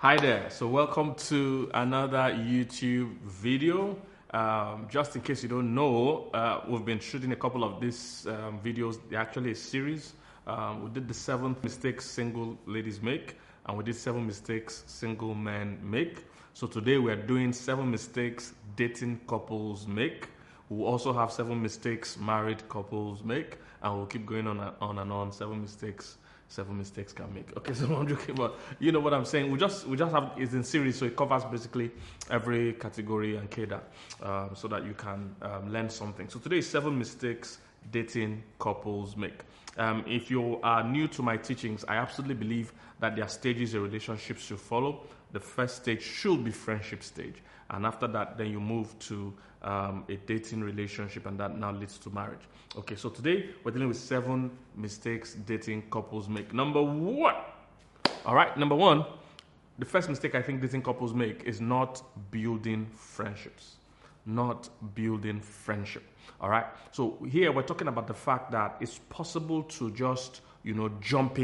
Hi there. So welcome to another YouTube video. Just in case you don't know, we've been shooting a couple of these videos. They're actually a series. We did the 7 mistakes single ladies make, and we did 7 mistakes single men make. So today we are doing 7 mistakes dating couples make. We'll also have 7 mistakes married couples make, and we'll keep going on and on. 7 mistakes can make. Okay, so I'm joking, but you know what I'm saying. We just have, it's in series, so it covers basically every category and cadre, so that you can learn something. So today is 7 mistakes dating couples make. If you are new to my teachings, I absolutely believe that there are stages a relationship should follow. The first stage should be friendship stage, and after that, then you move to a dating relationship, and that now leads to marriage. Okay, so today we're dealing with 7 mistakes dating couples make. Number 1. All right, number 1. The first mistake I think dating couples make is not building friendships. Not building friendship. All right. So here we're talking about the fact that it's possible to just, jump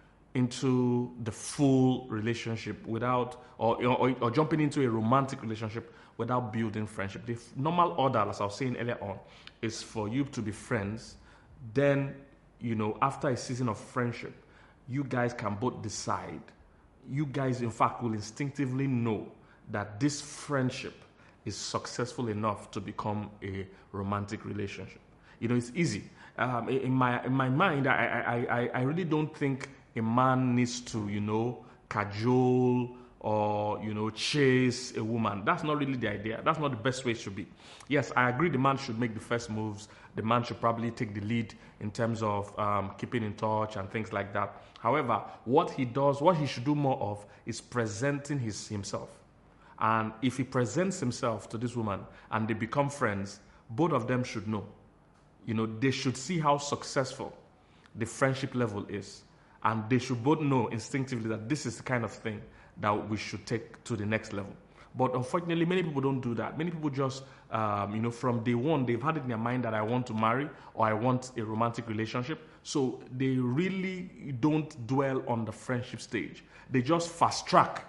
into the full relationship without, or jumping into a romantic relationship without building friendship. The normal order, as I was saying earlier on, is for you to be friends. Then, after a season of friendship, you guys can both decide. You guys, in fact, will instinctively know that this friendship is successful enough to become a romantic relationship. It's easy. In my mind, I really don't think a man needs to, cajole or, chase a woman. That's not really the idea. That's not the best way it should be. Yes, I agree the man should make the first moves. The man should probably take the lead in terms of keeping in touch and things like that. However, what he should do more of is presenting himself. And if he presents himself to this woman and they become friends, both of them should know. They should see how successful the friendship level is. And they should both know instinctively that this is the kind of thing that we should take to the next level. But unfortunately, many people don't do that. Many people just, from day one, they've had it in their mind that I want to marry or I want a romantic relationship. So they really don't dwell on the friendship stage. They just fast track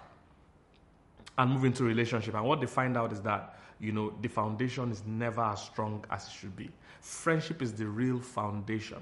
and move into a relationship. And what they find out is that, the foundation is never as strong as it should be. Friendship is the real foundation,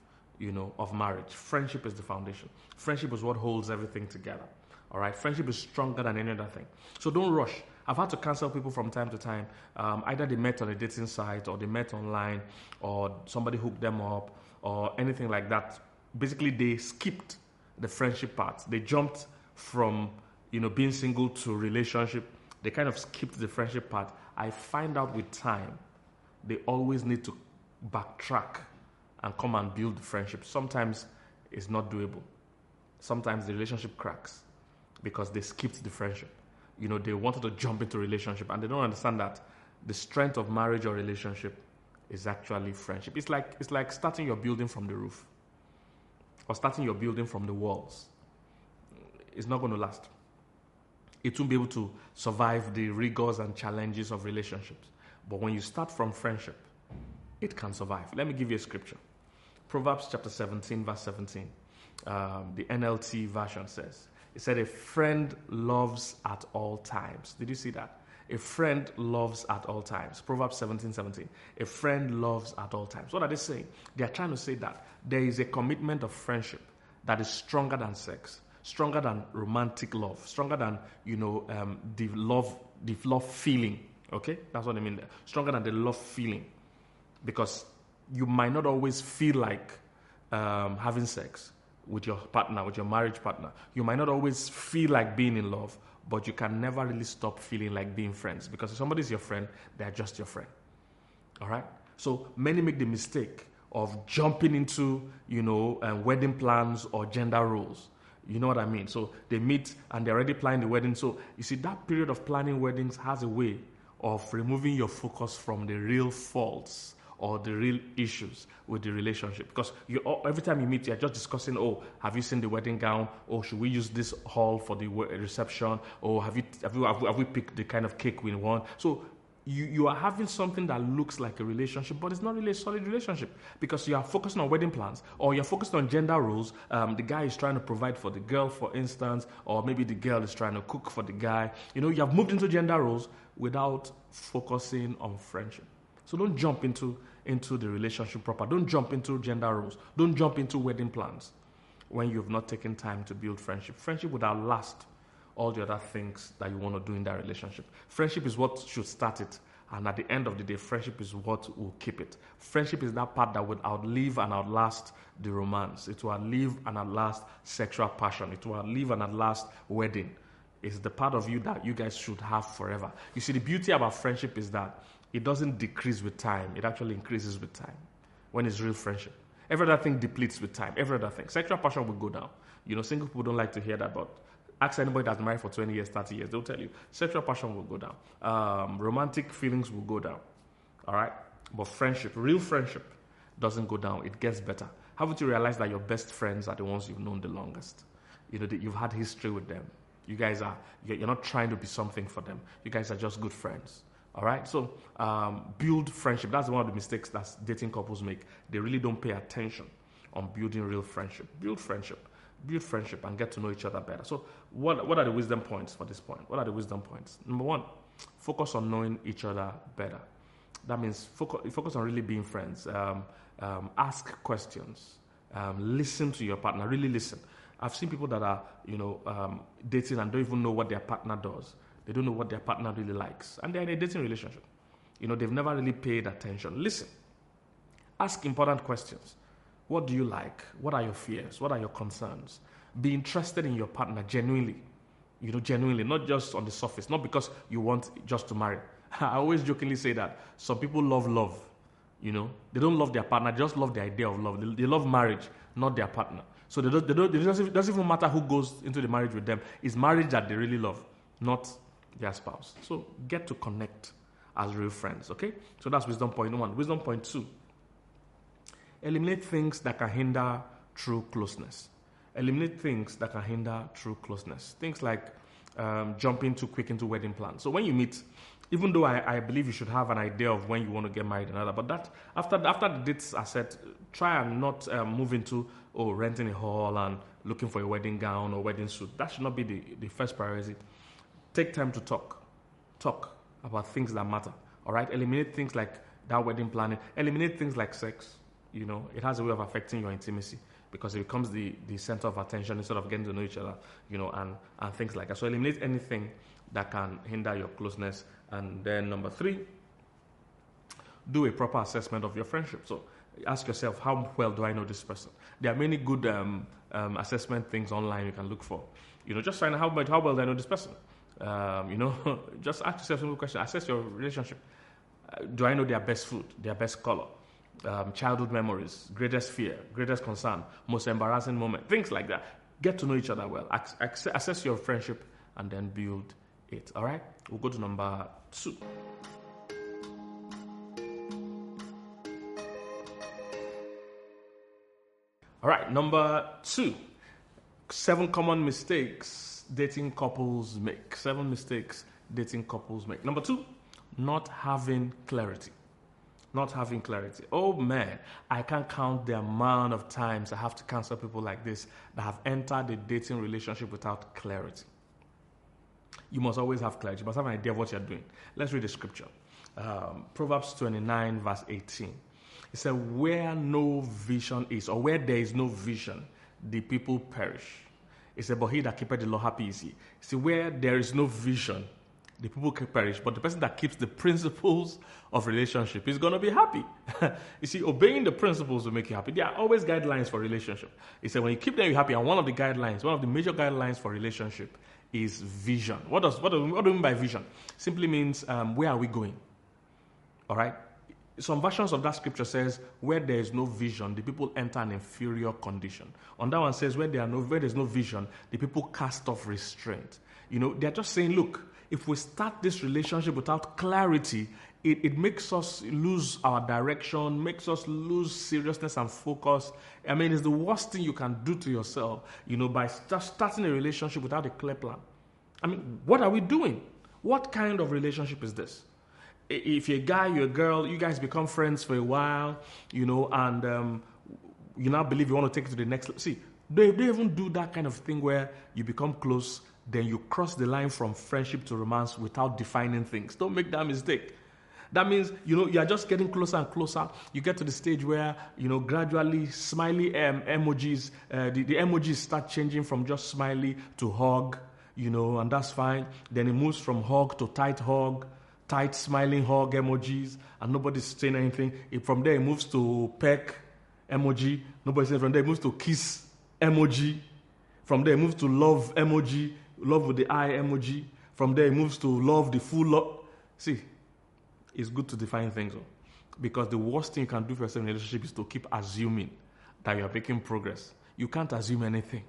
of marriage. Friendship is the foundation. Friendship is what holds everything together. All right? Friendship is stronger than any other thing. So don't rush. I've had to cancel people from time to time. Either they met on a dating site or they met online or somebody hooked them up or anything like that. Basically, they skipped the friendship part. They jumped from being single to relationship. They kind of skipped the friendship part. I find out with time, they always need to backtrack and come and build the friendship. Sometimes it's not doable. Sometimes the relationship cracks because they skipped the friendship. They wanted to jump into relationship and they don't understand that the strength of marriage or relationship is actually friendship. It's like starting your building from the roof or starting your building from the walls. It's not going to last. It won't be able to survive the rigors and challenges of relationships. But when you start from friendship, it can survive. Let me give you a scripture. Proverbs chapter 17, verse 17. The NLT version says, it said, a friend loves at all times. Did you see that? A friend loves at all times. Proverbs 17:17. A friend loves at all times. What are they saying? They are trying to say that there is a commitment of friendship that is stronger than sex, stronger than romantic love, stronger than, the love feeling. Okay? That's what I mean there. Stronger than the love feeling. Because you might not always feel like having sex with your partner, with your marriage partner. You might not always feel like being in love, but you can never really stop feeling like being friends. Because if somebody's your friend, they're just your friend. All right? So many make the mistake of jumping into, wedding plans or gender roles. You know what I mean? So they meet and they're already planning the wedding. So you see, that period of planning weddings has a way of removing your focus from the real faults or the real issues with the relationship. Because every time you meet, you're just discussing, have you seen the wedding gown? Or should we use this hall for the reception? Or have we picked the kind of cake we want? So you are having something that looks like a relationship, but it's not really a solid relationship because you are focusing on wedding plans, or you're focused on gender roles. The guy is trying to provide for the girl, for instance, or maybe the girl is trying to cook for the guy. You have moved into gender roles without focusing on friendship. So don't jump into the relationship proper. Don't jump into gender roles. Don't jump into wedding plans when you've not taken time to build friendship. Friendship would outlast all the other things that you want to do in that relationship. Friendship is what should start it. And at the end of the day, friendship is what will keep it. Friendship is that part that would outlive and outlast the romance. It will outlive and outlast sexual passion. It will outlive and outlast wedding. It's the part of you that you guys should have forever. You see, the beauty about friendship is that it doesn't decrease with time. It actually increases with time when it's real friendship. Every other thing depletes with time. Every other thing. Sexual passion will go down. Single people don't like to hear that, but ask anybody that's married for 20 years, 30 years, they'll tell you sexual passion will go down. Romantic feelings will go down. All right? But friendship, real friendship, doesn't go down. It gets better. Haven't you realized that your best friends are the ones you've known the longest? That you've had history with them. You guys you're not trying to be something for them. You guys are just good friends. All right? So build friendship. That's one of the mistakes that dating couples make. They really don't pay attention on building real friendship. Build friendship and get to know each other better. So what are the wisdom points for this point? What are the wisdom points? Number one, focus on knowing each other better. That means focus on really being friends. Ask questions. Listen to your partner. Really listen. I've seen people that are, dating and don't even know what their partner does. They don't know what their partner really likes. And they're in a dating relationship. They've never really paid attention. Listen. Ask important questions. What do you like? What are your fears? What are your concerns? Be interested in your partner genuinely. Genuinely, not just on the surface, not because you want just to marry. I always jokingly say that some people love love. They don't love their partner, just love the idea of love. They love marriage, not their partner. So it doesn't even matter who goes into the marriage with them. It's marriage that they really love, not their spouse. So get to connect as real friends, okay? So that's wisdom point one. Wisdom point two. Eliminate things that can hinder true closeness. Eliminate things that can hinder true closeness. Things like jumping too quick into wedding plans. So when you meet, even though I believe you should have an idea of when you want to get married and other, but that after the dates are set, try and not move into renting a hall and looking for a wedding gown or wedding suit. That should not be the first priority. Take time to talk about things that matter. All right, eliminate things like that wedding planning. Eliminate things like sex. It has a way of affecting your intimacy because it becomes the center of attention instead of getting to know each other, and things like that. So eliminate anything that can hinder your closeness. And then number three, do a proper assessment of your friendship. So ask yourself, how well do I know this person? There are many good assessment things online you can look for. Just find out how well do I know this person. Just ask yourself a simple question. Assess your relationship. Do I know their best food, their best color? Childhood memories, greatest fear, greatest concern, most embarrassing moment, things like that. Get to know each other well. Assess your friendship and then build it. All right? We'll go to number two. All right, number two. 7 common mistakes dating couples make. 7 mistakes dating couples make. Number 2, not having clarity. Not having clarity. Oh man, I can't count the amount of times I have to counsel people like this that have entered a dating relationship without clarity. You must always have clarity. You must have an idea of what you're doing. Let's read the scripture. Proverbs 29 verse 18. It said, where no vision is, or where there is no vision, the people perish. It said, but he that keepeth the law happy is he. See, where there is no vision, the people can perish, but the person that keeps the principles of relationship is going to be happy. You see, obeying the principles will make you happy. There are always guidelines for relationship. He said, when you keep them, you're happy. And one of the major guidelines for relationship is vision. What do we mean by vision? Simply means, where are we going? All right? Some versions of that scripture says, where there is no vision, the people enter an inferior condition. On that one says, where there's no vision, the people cast off restraint. They're just saying, look, if we start this relationship without clarity, it makes us lose our direction, makes us lose seriousness and focus. I mean, it's the worst thing you can do to yourself, by just starting a relationship without a clear plan. I mean, what are we doing? What kind of relationship is this? if you're a guy, you're a girl, you guys become friends for a while, and you now believe you want to take it to the next level. See, they even do that kind of thing where you become close, then you cross the line from friendship to romance without defining things. Don't make that mistake. That means, you are just getting closer and closer. You get to the stage where, gradually smiley emojis, the emojis start changing from just smiley to hug, and that's fine. Then it moves from hug to tight smiling hug emojis, and nobody's saying anything. From there, it moves to peck emoji. Nobody's saying. From there, it moves to kiss emoji. From there, it moves to love emoji, love with the eye emoji. From there, it moves to love, the full love. See, it's good to define things, because the worst thing you can do for yourself in a relationship is to keep assuming that you are making progress. You can't assume anything.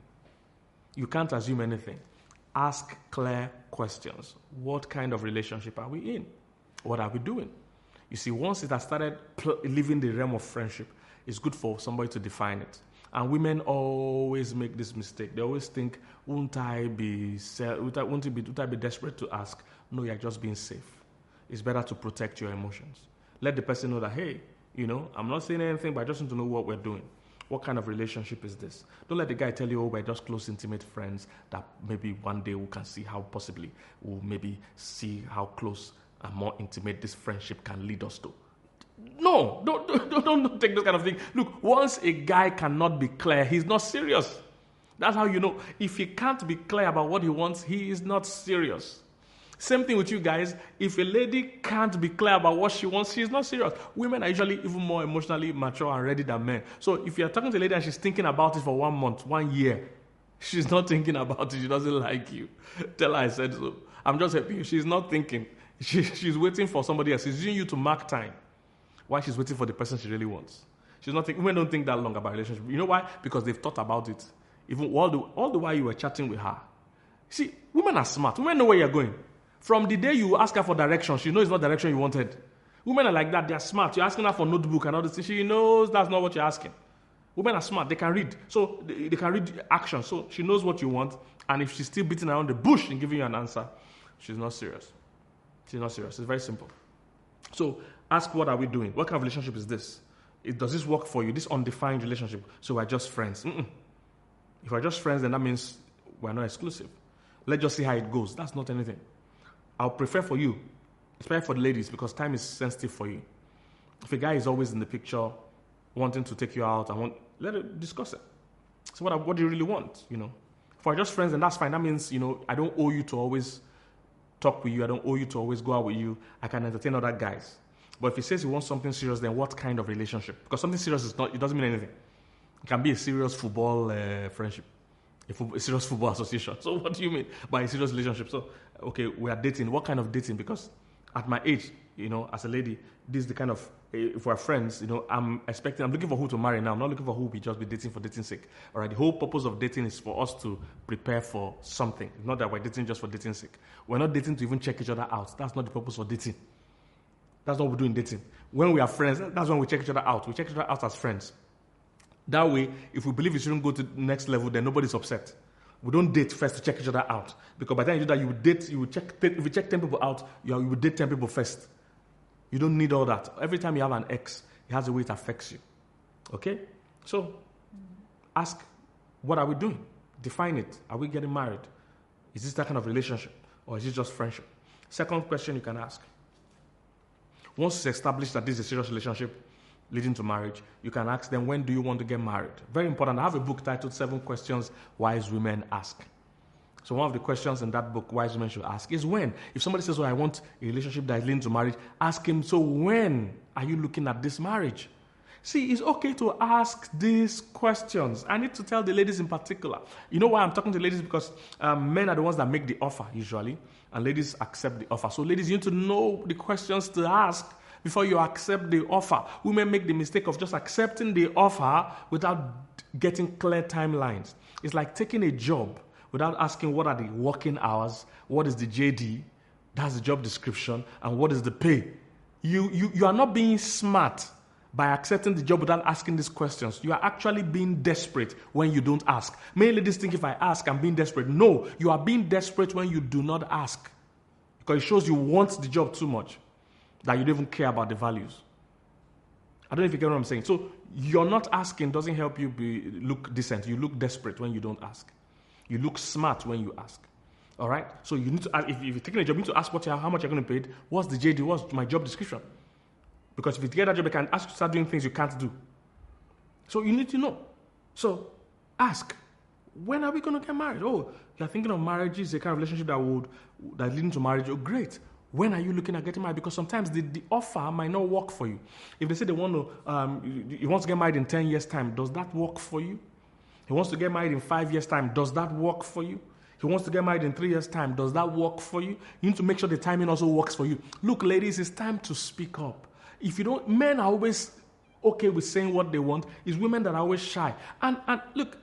Ask clear questions. What kind of relationship are we in? What are we doing? You see, once it has started leaving the realm of friendship, it's good for somebody to define it. And women always make this mistake. They always think, won't I be desperate to ask? No, you're just being safe. It's better to protect your emotions. Let the person know that, hey, I'm not saying anything, but I just want to know what we're doing. What kind of relationship is this? Don't let the guy tell you, we're just close, intimate friends, that maybe one day we can see how possibly we'll maybe see how close and more intimate this friendship can lead us to. No, don't take this kind of thing. Look, once a guy cannot be clear, he's not serious. That's how you know. If he can't be clear about what he wants, he is not serious. Same thing with you guys. If a lady can't be clear about what she wants, she's not serious. Women are usually even more emotionally mature and ready than men. So if you're talking to a lady and she's thinking about it for 1 month, 1 year, she's not thinking about it. She doesn't like you. Tell her I said so. I'm just helping you. She's not thinking. She's waiting for somebody else. She's using you to mark time while she's waiting for the person she really wants. She's not thinking. Women don't think that long about relationship. You know why? Because they've thought about it. Even all the while you were chatting with her. See, women are smart. Women know where you're going. From the day you ask her for direction, she knows it's not direction you wanted. Women are like that. They are smart. You're asking her for notebook and all this. She knows that's not what you're asking. Women are smart. They can read. So they can read action. So she knows what you want. And if she's still beating around the bush and giving you an answer, she's not serious. She's not serious. It's very simple. So ask, what are we doing? What kind of relationship is this? Does this work for you? This undefined relationship. So we're just friends. If we're just friends, then that means we're not exclusive. Let's just see how it goes. That's not anything. I'll prefer for you, especially for the ladies, because time is sensitive for you. If a guy is always in the picture, wanting to take you out, let it discuss it. So what do you really want? If we're just friends, then that's fine. That means, I don't owe you to always talk with you. I don't owe you to always go out with you. I can entertain other guys. But if he says he wants something serious, then what kind of relationship? Because something serious it doesn't mean anything. It can be a serious football friendship. A serious football association. So what do you mean by a serious relationship? So, okay, we are dating. What kind of dating? Because at my age, as a lady, this is the kind of, if we're friends, I'm looking for who to marry now. I'm not looking for who we just be dating for dating's sake. All right, the whole purpose of dating is for us to prepare for something. It's not that we're dating just for dating's sake. We're not dating to even check each other out. That's not the purpose of dating. That's what we do in dating. When we are friends, that's when we check each other out. We check each other out as friends. That way, if we believe we shouldn't go to the next level, then nobody's upset. We don't date first to check each other out. Because by the time you do that, if you check 10 people out, you would date 10 people first. You don't need all that. Every time you have an ex, it has a way it affects you. Okay? So, ask, what are we doing? Define it. Are we getting married? Is this that kind of relationship? Or is it just friendship? Second question you can ask. Once it's established that this is a serious relationship, leading to marriage, you can ask them, when do you want to get married? Very important. I have a book titled 7 Questions Wise Women Ask. So one of the questions in that book, wise women should ask, is when. If somebody says, I want a relationship that is leading to marriage, ask him, so when are you looking at this marriage? See, it's okay to ask these questions. I need to tell the ladies in particular. You know why I'm talking to ladies? Because men are the ones that make the offer, usually, and ladies accept the offer. So ladies, you need to know the questions to ask before you accept the offer. Women make the mistake of just accepting the offer without getting clear timelines. It's like taking a job without asking what are the working hours, what is the JD, that's the job description, and what is the pay. You are not being smart by accepting the job without asking these questions. You are actually being desperate when you don't ask. Many ladies think if I ask, I'm being desperate. No, you are being desperate when you do not ask. Because it shows you want the job too much. that you don't even care about the values. I don't know if you get what I'm saying. So you're not asking doesn't help you look decent. You look desperate when you don't ask. You look smart when you ask. All right? So you need to ask, if you're taking a job, you need to ask how much you're going to be paid. What's the JD? What's my job description? Because if you get that job, you can ask to start doing things you can't do. So you need to know. So ask, when are we going to get married? Oh, you're thinking of marriage is a kind of relationship that leads to marriage. Oh, great. When are you looking at getting married? Because sometimes the offer might not work for you. If they say they want to, you want to get married in 10 years' time, does that work for you? He wants to get married in 5 years' time, does that work for you? He wants to get married in 3 years' time, does that work for you? You need to make sure the timing also works for you. Look, ladies, it's time to speak up. If you don't, men are always okay with saying what they want. It's women that are always shy. And look,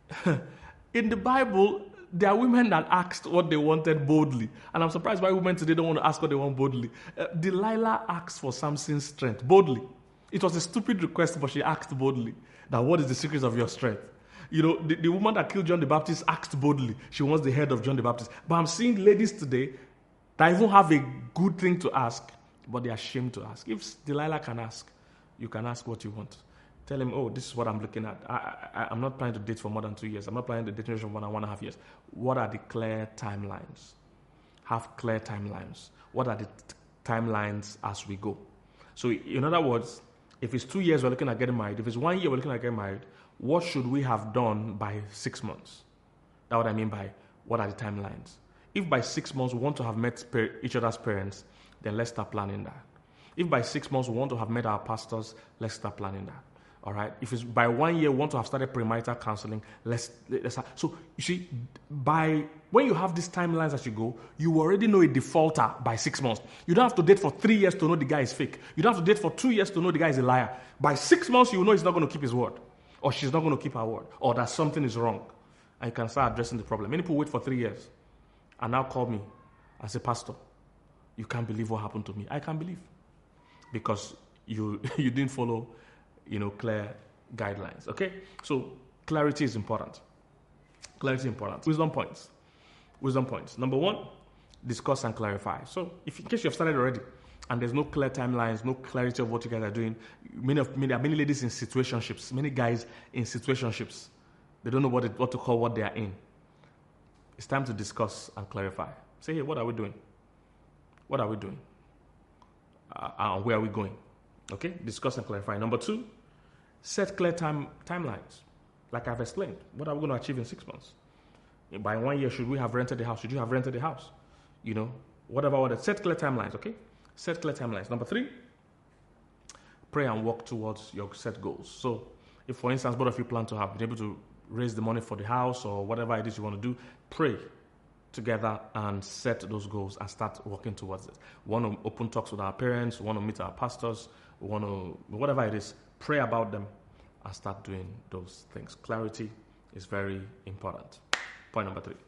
in the Bible, there are women that asked what they wanted boldly. And I'm surprised why women today don't want to ask what they want boldly. Delilah asked for Samson's strength boldly. It was a stupid request, but she asked boldly that what is the secret of your strength? You know, the woman that killed John the Baptist asked boldly. She wants the head of John the Baptist. But I'm seeing ladies today that even have a good thing to ask, but they are ashamed to ask. If Delilah can ask, you can ask what you want. Tell him, oh, this is what I'm looking at. I'm not planning to date for more than 2 years. I'm not planning to date for more than 1.5 years. What are the clear timelines? Have clear timelines. What are the timelines as we go? So in other words, if it's 2 years, we're looking at getting married. If it's 1 year, we're looking at getting married. What should we have done by 6 months? That's what I mean by what are the timelines. If by 6 months we want to have met each other's parents, then let's start planning that. If by 6 months we want to have met our pastors, let's start planning that. All right. If it's by 1 year, we want to have started premarital counseling. Let's start. So you see, when you have these timelines as you go, you already know a defaulter by 6 months. You don't have to date for 3 years to know the guy is fake. You don't have to date for 2 years to know the guy is a liar. By 6 months, you know he's not going to keep his word, or she's not going to keep her word, or that something is wrong, and you can start addressing the problem. Many people wait for 3 years, and now call me and say, Pastor, you can't believe what happened to me. I can't believe, because you didn't follow clear guidelines. Okay? So clarity is important. Clarity is important. Wisdom points. Number 1, discuss and clarify. So in case you have started already and there's no clear timelines, no clarity of what you guys are doing, there are many ladies in situationships, many guys in situationships. They don't know what to call what they are in. It's time to discuss and clarify. Say, hey, what are we doing? What are we doing? And where are we going? Okay? Discuss and clarify. Number 2, set clear timelines. Like I've explained, what are we going to achieve in 6 months? By 1 year, should we have rented the house? Should you have rented the house? Whatever. Set clear timelines, okay? Set clear timelines. Number 3, pray and work towards your set goals. So if, for instance, both of you plan to have been able to raise the money for the house or whatever it is you want to do, pray together and set those goals and start working towards it. We want to open talks with our parents, we want to meet our pastors, we want to, whatever it is, pray about them and start doing those things. Clarity is very important. Point number 3.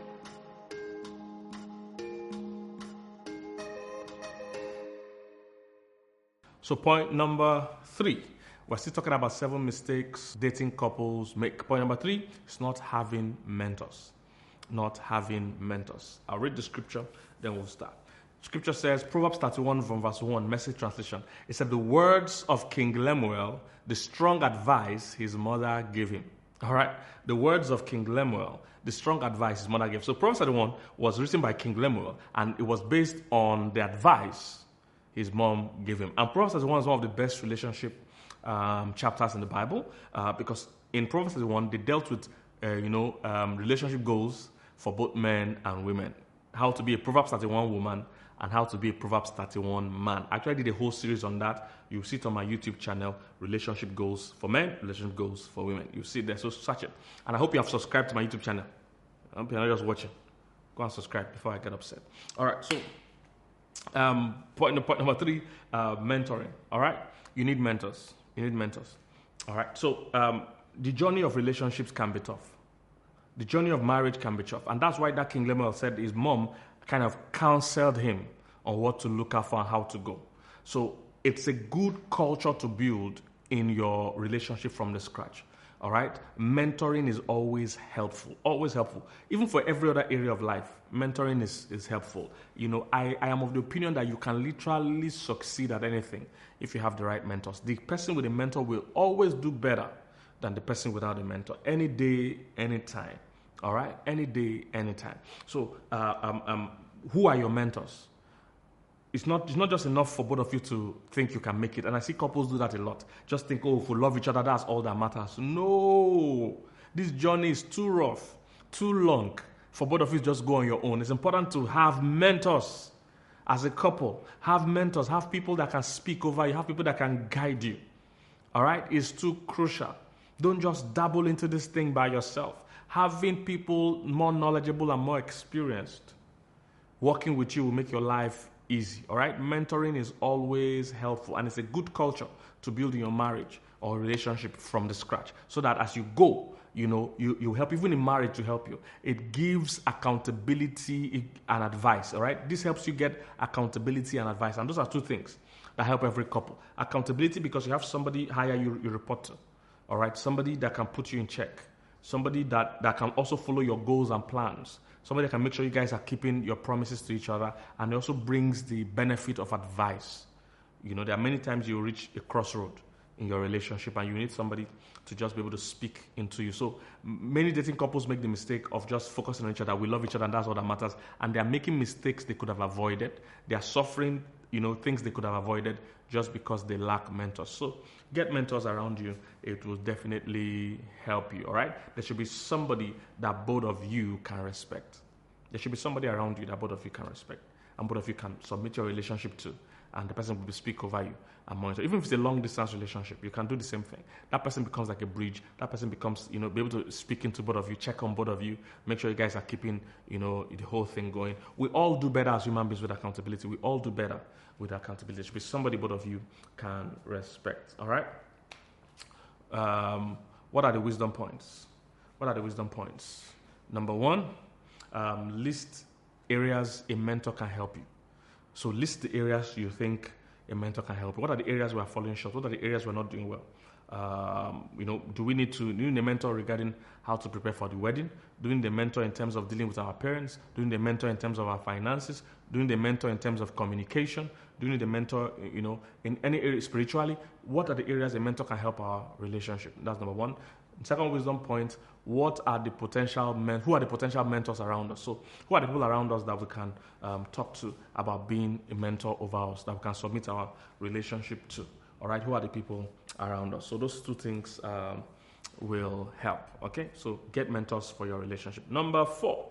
So point number 3, we're still talking about 7 mistakes dating couples make. Point number 3 is not having mentors. Not having mentors. I'll read the scripture, then we'll start. Scripture says, Proverbs 31 from verse 1, Message translation. It said, the words of King Lemuel, the strong advice his mother gave him. All right? The words of King Lemuel, the strong advice his mother gave. So Proverbs 31 was written by King Lemuel, and it was based on the advice his mom gave him. And Proverbs 31 is one of the best relationship chapters in the Bible, because in Proverbs 31, they dealt with relationship goals for both men and women. How to be a Proverbs 31 woman and how to be a Proverbs 31 man. I actually did a whole series on that. You'll see it on my YouTube channel, Relationship Goals for Men, Relationship Goals for Women. You'll see it there, so search it. And I hope you have subscribed to my YouTube channel. I hope you're not just watching. Go and subscribe before I get upset. All right, so point number 3, mentoring. All right, you need mentors. All right, so the journey of relationships can be tough. The journey of marriage can be tough. And that's why that King Lemuel said his mom kind of counseled him on what to look out for and how to go. So it's a good culture to build in your relationship from the scratch. All right? Mentoring is always helpful. Always helpful. Even for every other area of life, mentoring is helpful. I am of the opinion that you can literally succeed at anything if you have the right mentors. The person with a mentor will always do better than the person without a mentor. Any day, anytime. All right? Any day, anytime. So, who are your mentors? It's not just enough for both of you to think you can make it. And I see couples do that a lot. Just think, if we love each other, that's all that matters. No. This journey is too rough, too long for both of you to just go on your own. It's important to have mentors as a couple. Have mentors. Have people that can speak over you. Have people that can guide you. All right? It's too crucial. Don't just dabble into this thing by yourself. Having people more knowledgeable and more experienced working with you will make your life easy. All right? Mentoring is always helpful, and it's a good culture to build in your marriage or relationship from the scratch, so that as you go, you help, even in marriage, to help you. It gives accountability and advice. All right? This helps you get accountability and advice, and those are two things that help every couple. Accountability, because you have somebody higher you report to. All right? Somebody that can put you in check. Somebody that can also follow your goals and plans. Somebody that can make sure you guys are keeping your promises to each other, and it also brings the benefit of advice. There are many times you reach a crossroad in your relationship and you need somebody to just be able to speak into you. So many dating couples make the mistake of just focusing on each other. We love each other and that's all that matters. And they are making mistakes they could have avoided. They are suffering, things they could have avoided just because they lack mentors. So get mentors around you. It will definitely help you, all right? There should be somebody that both of you can respect. There should be somebody around you that both of you can respect and both of you can submit your relationship to, and the person will speak over you and monitor. Even if it's a long-distance relationship, you can do the same thing. That person becomes like a bridge. That person becomes, be able to speak into both of you, check on both of you, make sure you guys are keeping, the whole thing going. We all do better as human beings with accountability. We all do better with accountability. There should be somebody both of you can respect, all right? What are the wisdom points? Number one, list areas a mentor can help you. So list the areas you think a mentor can help you. What are the areas we are falling short? What are the areas we're not doing well? Do we need a mentor regarding how to prepare for the wedding? Doing the mentor in terms of dealing with our parents? Doing the mentor in terms of our finances? Doing the mentor in terms of communication? Doing the mentor, in any area spiritually? What are the areas a mentor can help our relationship? That's number one. Second wisdom point, who are the potential mentors around us? So who are the people around us that we can talk to about being a mentor over us, that we can submit our relationship to? All right, who are the people around us? So those two things will help, okay? So get mentors for your relationship. Number 4.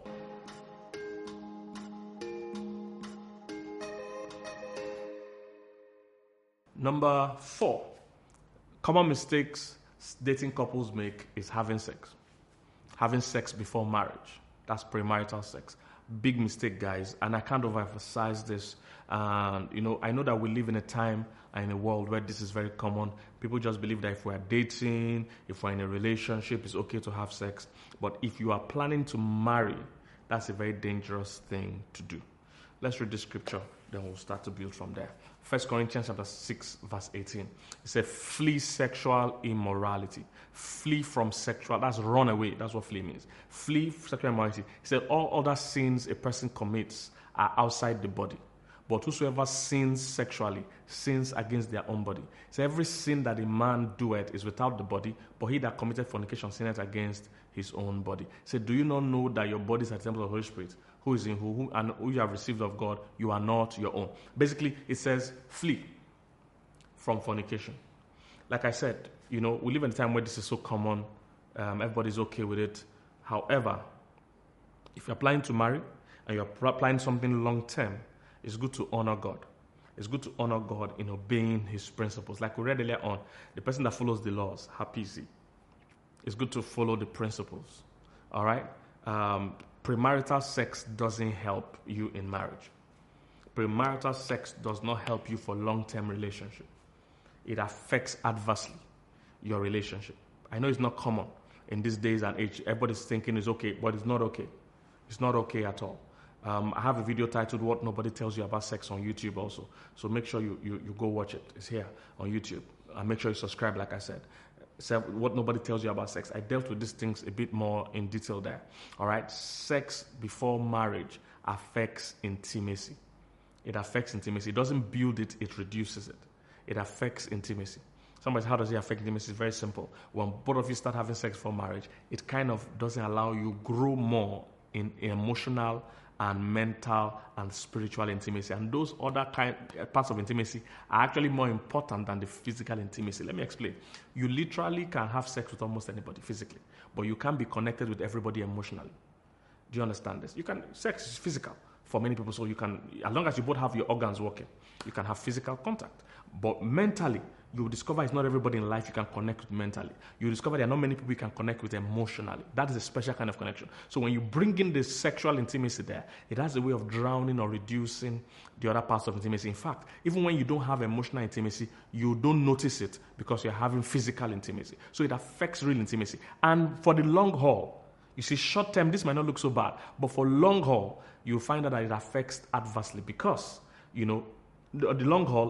Common mistakes dating couples make is having sex before marriage. That's premarital sex. Big mistake, guys, and I can't overemphasize this. And I know that we live in a time and in a world where this is very common. People just believe that if we're dating, if we're in a relationship, it's okay to have sex. But if you are planning to marry, that's a very dangerous thing to do. Let's read the scripture, then we'll start to build from there. 1 Corinthians chapter 6, verse 18. It says, flee sexual immorality. Flee from sexual, that's run away. That's what flee means. Flee sexual immorality. He said, all other sins a person commits are outside the body. But whosoever sins sexually sins against their own body. So every sin that a man doeth is without the body, but he that committed fornication sinneth against his own body. So do you not know that your body is a temple of the Holy Spirit, who is in who and who you have received of God? You are not your own. Basically, it says flee from fornication. Like I said, we live in a time where this is so common. Everybody's okay with it. However, if you're planning to marry and you're planning something long term, it's good to honor God. It's good to honor God in obeying his principles. Like we read earlier on, the person that follows the laws, happy easy. It's good to follow the principles. All right? Premarital sex doesn't help you in marriage. Premarital sex does not help you for long-term relationship. It affects adversely your relationship. I know it's not common in these days and age. Everybody's thinking it's okay, but it's not okay. It's not okay at all. I have a video titled What Nobody Tells You About Sex on YouTube also. So make sure you go watch it. It's here on YouTube. And make sure you subscribe, like I said. what nobody tells you about sex. I dealt with these things a bit more in detail there. All right, sex before marriage affects intimacy. It affects intimacy. It doesn't build it, it reduces it. It affects intimacy. Somebody, how does it affect intimacy? It's very simple. When both of you start having sex before marriage, it kind of doesn't allow you grow more in emotional and mental and spiritual intimacy. And those other parts of intimacy are actually more important than the physical intimacy. Let me explain. You literally can have sex with almost anybody physically, but you can't be connected with everybody emotionally. Do you understand this? Sex is physical for many people, so you can, as long as you both have your organs working, you can have physical contact. But mentally, you will discover it's not everybody in life you can connect with mentally. You will discover there are not many people you can connect with emotionally. That is a special kind of connection. So when you bring in the sexual intimacy there, it has a way of drowning or reducing the other parts of intimacy. In fact, even when you don't have emotional intimacy, you don't notice it because you're having physical intimacy. So it affects real intimacy. And for the long haul, you see, short term, this might not look so bad, but for long haul, you'll find out that it affects adversely because, the long haul,